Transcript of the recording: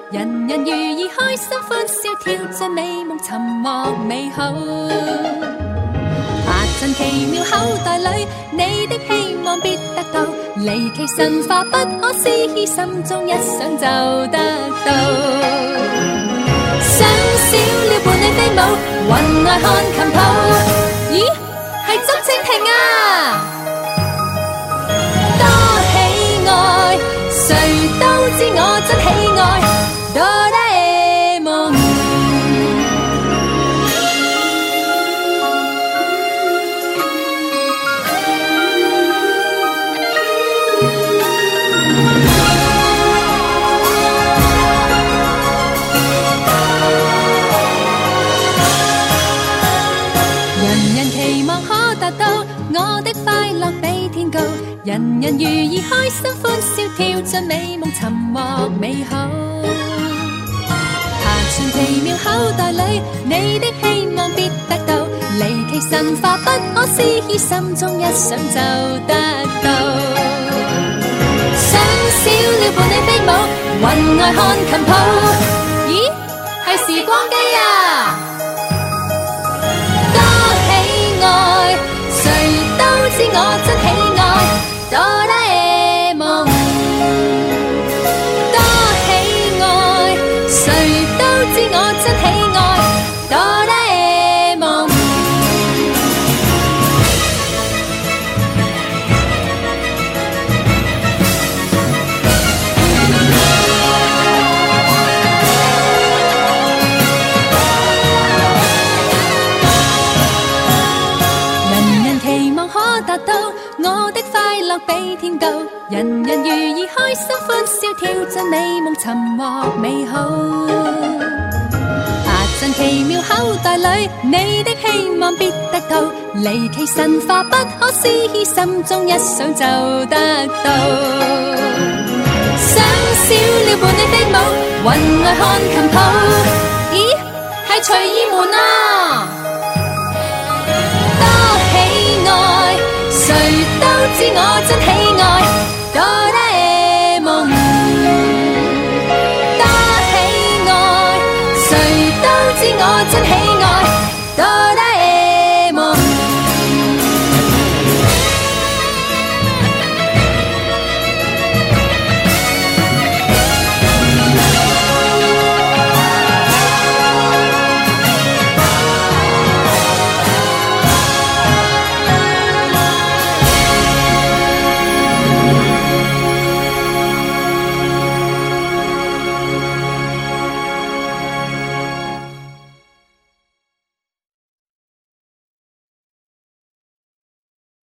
人人如意，開心歡笑，跳進美夢，尋獲美好。爬進奇妙口袋裏，你的希望必得到，離奇神化不可思議，心中一想就得到。想小鳥伴你飛舞，雲外看琴譜。咦，係周蜻蜓啊！多喜愛，誰都知我真喜愛哆啦 A 夢。人人期望可達到，我的快樂比天高，人人如意，開心歡笑，跳進美夢，尋獲美好。爬進奇妙口袋裏，你的希望必得到，離奇神化不可思議，心中一想就得到。想小鳥伴你飛舞，雲外看琴譜。咦，係時光機啊！多喜愛，誰都知我真喜愛哆啦 A 夢。多喜愛，誰都知我真喜愛哆啦 A 夢。人人期望可達到，我的快樂比天高，人人如意，開心歡笑，跳進美夢，尋獲美好。爬進奇妙口袋裏，你的希望必得到，離奇神化不可思議，心中一想就得到。想小鳥伴你飛舞，雲外看琴譜。咦，係隨意門啊！多喜愛，誰都知我真喜愛哆啦 A 夢。多喜愛，誰都知我真喜愛